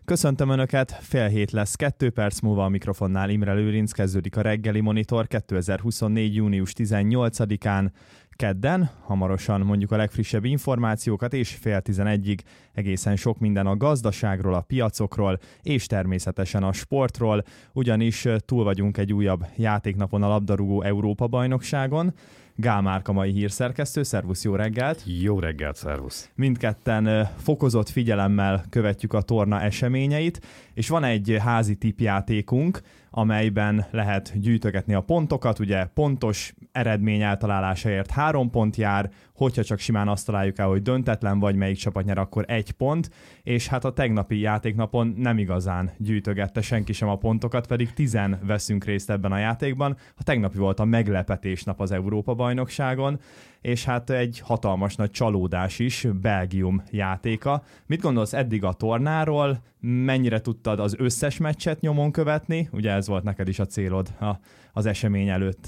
Köszöntöm Önöket, fél hét lesz, 2 perc múlva a mikrofonnál Imre Lőrinc, kezdődik a reggeli monitor 2024. június 18-án, kedden, hamarosan mondjuk a legfrissebb információkat, és fél 11-ig egészen sok minden a gazdaságról, a piacokról, és természetesen a sportról, ugyanis túl vagyunk egy újabb játéknapon a labdarúgó Európa-bajnokságon. Gál Márk a mai hírszerkesztő, szervusz, jó reggelt! Jó reggelt, szervusz! Mindketten fokozott figyelemmel követjük a torna eseményeit, és van egy házi tippjátékunk, amelyben lehet gyűjtögetni a pontokat, ugye pontos eredmény eltalálásáért 3 pont jár, hogyha csak simán azt találjuk el, hogy döntetlen vagy melyik csapat nyer, akkor 1 pont, és hát a tegnapi játéknapon nem igazán gyűjtögette senki sem a pontokat, pedig 10 veszünk részt ebben a játékban. A tegnapi volt a meglepetésnap az Európa-bajnokságon, és hát egy hatalmas nagy csalódás is, Belgium játéka. Mit gondolsz eddig a tornáról? Mennyire tudtad az összes meccset nyomon követni? Ugye ez volt neked is a célod az esemény előtt.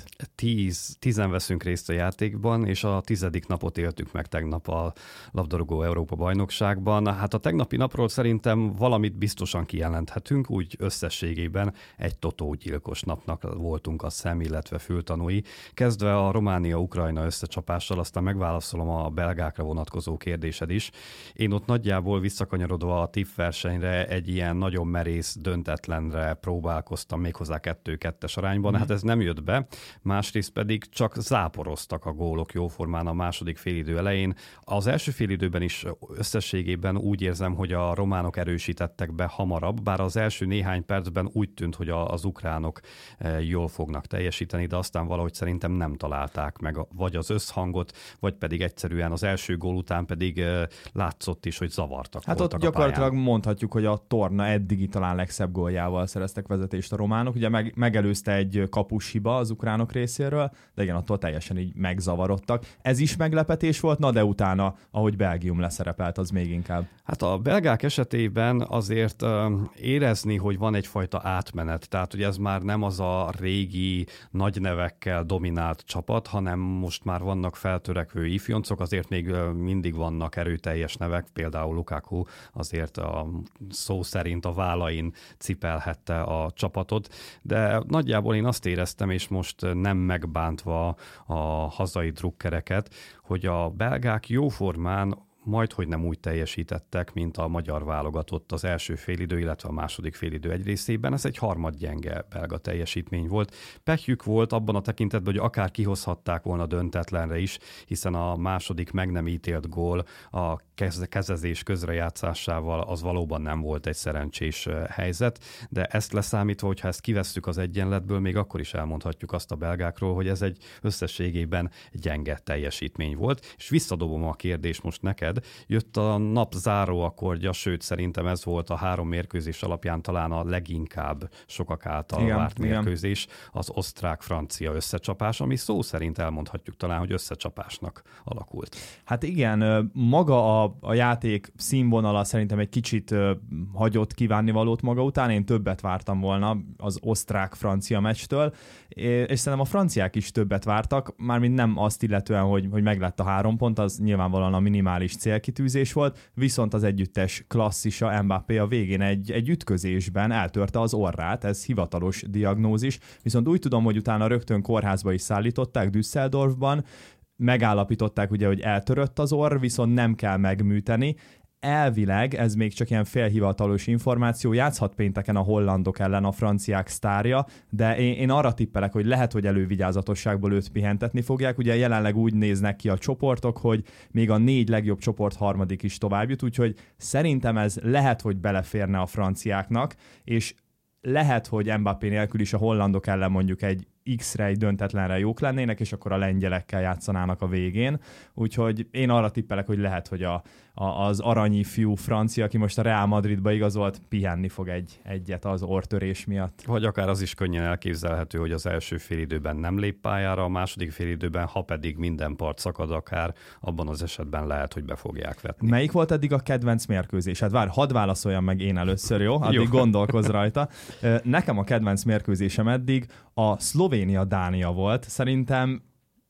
10 veszünk részt a játékban, és a 10. napot éltük meg tegnap a labdarúgó Európa-bajnokságban. Hát a tegnapi napról szerintem valamit biztosan kijelenthetünk, úgy összességében egy totógyilkos napnak voltunk a szem, illetve fültanúi. Kezdve a Románia-Ukrajna összecsapással, aztán megválaszolom a belgákra vonatkozó kérdésed is. Én ott nagyjából visszakanyarodva a tippversenyre egy ilyen nagyon merész döntetlenre próbálkoztam, méghozzá 2-2-es arányban. Hát ez nem jött be, másrészt pedig csak záporoztak a gólok jóformán a második félidő elején. Az első félidőben is összességében úgy érzem, hogy a románok erősítettek be hamarabb, bár az első néhány percben úgy tűnt, hogy az ukránok jól fognak teljesíteni, de aztán valahogy szerintem nem találták meg vagy az összhangot, vagy pedig egyszerűen az első gól után pedig látszott is, hogy zavartak hát voltak ott gyakorlatilag pályán. Mondhatjuk, hogy a torna eddigi talán legszebb góljával szereztek vezetést a románok. Ugye megelőzte egy kapus hiba az ukránok részéről, de igen, attól teljesen így megzavarodtak. Ez is meglepetés volt, na de utána, ahogy Belgium leszerepelt, az még inkább. Hát a belgák esetében azért érezni, hogy van egyfajta átmenet, tehát hogy ez már nem az a régi nagy nevekkel dominált csapat, hanem most már vannak feltörekvő ifjoncok, azért még mindig vannak erőteljes nevek, például Lukaku azért a szó szerint a vállain cipelhette a csapatot, de nagyjából én azt éreztem, és most nem megbántva a hazai drukkereket, hogy a belgák jóformán majdhogy nem úgy teljesítettek, mint a magyar válogatott az első félidő, illetve a második félidő egy részében. Ez egy harmadgyenge belga teljesítmény volt. Pehjük volt abban a tekintetben, hogy akár kihozhatták volna döntetlenre is, hiszen a második meg nem ítélt gól a kezezés közrejátszásával az valóban nem volt egy szerencsés helyzet, de ezt leszámítva, hogyha ezt kivesszük az egyenletből, még akkor is elmondhatjuk azt a belgákról, hogy ez egy összességében gyenge teljesítmény volt. És visszadobom a kérdést most neked. Jött a nap záró akkordja, sőt szerintem ez volt a 3 mérkőzés alapján talán a leginkább sokak által várt mérkőzés, az osztrák-francia összecsapás, ami szó szerint elmondhatjuk talán, hogy összecsapásnak alakult. Hát igen, maga a játék színvonala szerintem egy kicsit hagyott kívánnivalót maga után, én többet vártam volna az osztrák-francia meccstől, és szerintem a franciák is többet vártak, mármint nem azt illetően, hogy meglett a 3 pont, az nyilvánvalóan a minimális célkitűzés volt, viszont az együttes klasszisa Mbappé a végén egy ütközésben eltörte az orrát, ez hivatalos diagnózis, viszont úgy tudom, hogy utána rögtön kórházba is szállították Düsseldorfban, megállapították ugye, hogy eltörött az orr, viszont nem kell megműteni. Elvileg, ez még csak ilyen félhivatalos információ, játszhat pénteken a hollandok ellen a franciák sztárja, de én arra tippelek, hogy lehet, hogy elővigyázatosságból őt pihentetni fogják. Ugye jelenleg úgy néznek ki a csoportok, hogy még a 4 legjobb csoport harmadik is tovább jut, úgyhogy szerintem ez lehet, hogy beleférne a franciáknak, és lehet, hogy Mbappé nélkül is a hollandok ellen mondjuk egy X-re, egy döntetlenre jók lennének, és akkor a lengyelekkel játszanának a végén. Úgyhogy én arra tippelek, hogy lehet, hogy az aranyi fiú francia, aki most a Real Madridba igazolt, pihenni fog egyet az orrtörés miatt. Vagy akár az is könnyen elképzelhető, hogy az első félidőben nem lép pályára, a második félidőben, ha pedig minden part szakad akár, abban az esetben lehet, hogy be fogják vetni. Melyik volt eddig a kedvenc mérkőzés? Hát hadd válaszoljam meg én először, jó? Addig gondolkozz rajta. Nekem a kedvenc mérkőzésem eddig a Szlovénia-Dánia volt. Szerintem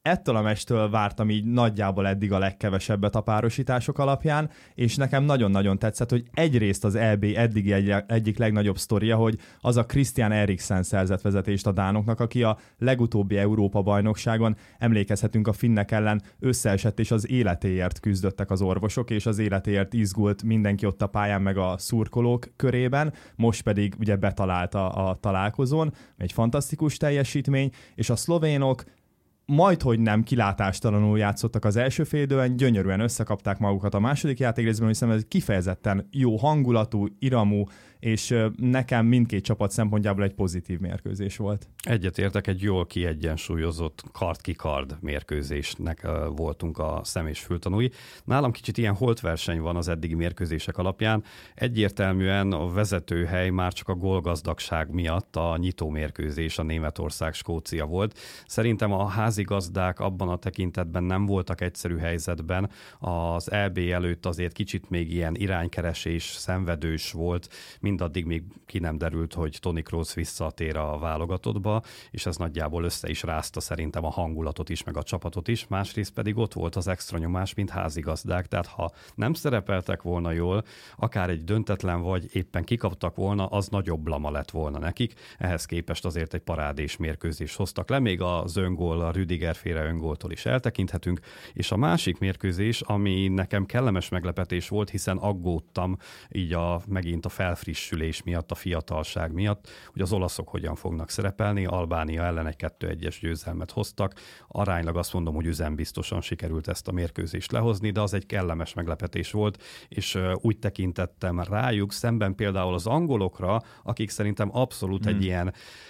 ettől a meccstől vártam így nagyjából eddig a legkevesebbet a párosítások alapján, és nekem nagyon-nagyon tetszett, hogy egyrészt az EB eddigi egyik legnagyobb sztoria, hogy az a Christian Eriksen szerzett vezetést a dánoknak, aki a legutóbbi Európa-bajnokságon, emlékezhetünk, a finnek ellen összeesett, és az életéért küzdöttek az orvosok, és az életéért izgult mindenki ott a pályán, meg a szurkolók körében, most pedig ugye betalálta a találkozón, egy fantasztikus teljesítmény, és a szlovénok majdhogy nem kilátástalanul játszottak az első félidőben, gyönyörűen összekapták magukat a második játékrészben, hiszen ez kifejezetten jó hangulatú, iramú, és nekem mindkét csapat szempontjából egy pozitív mérkőzés volt. Egyetértek, egy jól kiegyensúlyozott kard-kikard mérkőzésnek voltunk a szem- és fültanúi. Nálam kicsit ilyen holtverseny van az eddigi mérkőzések alapján. Egyértelműen a vezetőhely már csak a gólgazdagság miatt a nyitó mérkőzés, a Németország-Skócia volt. Szerintem a házigazdák abban a tekintetben nem voltak egyszerű helyzetben. Az EB előtt azért kicsit még ilyen iránykeresés, szenvedős volt, mindaddig még ki nem derült, hogy Toni Kroos visszatér a válogatottba, és ez nagyjából össze is rázta szerintem a hangulatot is, meg a csapatot is, másrészt pedig ott volt az extra nyomás, mint házigazdák, tehát ha nem szerepeltek volna jól, akár egy döntetlen vagy éppen kikaptak volna, az nagyobb blama lett volna nekik, ehhez képest azért egy parádés mérkőzést hoztak le, még az öngól, a Rüdiger féle öngóltól is eltekinthetünk, és a másik mérkőzés, ami nekem kellemes meglepetés volt, hiszen aggódtam így megint a felfrissülés miatt, a fiatalság miatt, hogy az olaszok hogyan fognak szerepelni. Albánia ellen egy 2-1-es győzelmet hoztak. Aránylag azt mondom, hogy üzembiztosan sikerült ezt a mérkőzést lehozni, de az egy kellemes meglepetés volt, és úgy tekintettem rájuk, szemben például az angolokra, akik szerintem abszolút egy ilyen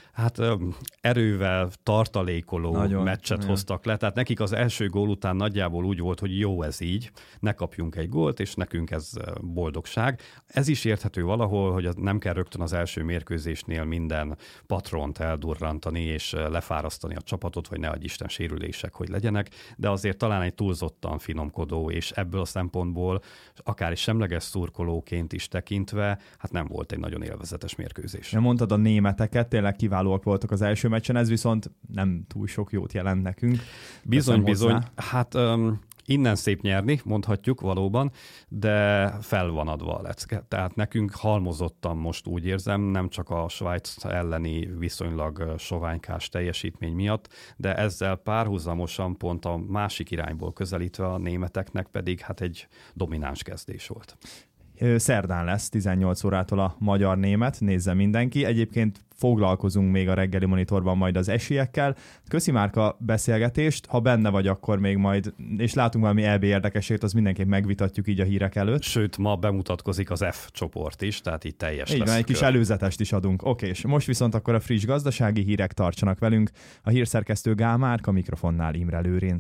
erővel tartalékoló meccset hoztak le. Tehát nekik az első gól után nagyjából úgy volt, hogy jó ez így, ne kapjunk egy gólt, és nekünk ez boldogság. Ez is érthető valahol, hogy nem kell rögtön az első mérkőzésnél minden patront eldurrantani, és lefárasztani a csapatot, hogy ne adj Isten sérülések, hogy legyenek, de azért talán egy túlzottan finomkodó, és ebből a szempontból akár is semleges szurkolóként is tekintve, nem volt egy nagyon élvezetes mérkőzés. Mondtad a németeket, tényleg kiválóak voltak az első meccsen, ez viszont nem túl sok jót jelent nekünk. Bizony. Innen szép nyerni, mondhatjuk valóban, de fel van adva a lecke. Tehát nekünk halmozottan most úgy érzem, nem csak a Svájc elleni viszonylag soványkás teljesítmény miatt, de ezzel párhuzamosan pont a másik irányból közelítve a németeknek pedig egy domináns kezdés volt. Szerdán lesz 18 órától a magyar-német, nézze mindenki. Egyébként foglalkozunk még a reggeli monitorban majd az esélyekkel. Köszi Márka beszélgetést, ha benne vagy, akkor még majd, és látunk valami EB érdekességet, az mindenképp megvitatjuk így a hírek előtt. Sőt, ma bemutatkozik az F csoport is, tehát így teljes így lesz. Van, egy kis előzetest is adunk. Oké, és most viszont akkor a friss gazdasági hírek, tartsanak velünk. A hírszerkesztő Gál Márka, mikrofonnál Imre Lőrinc.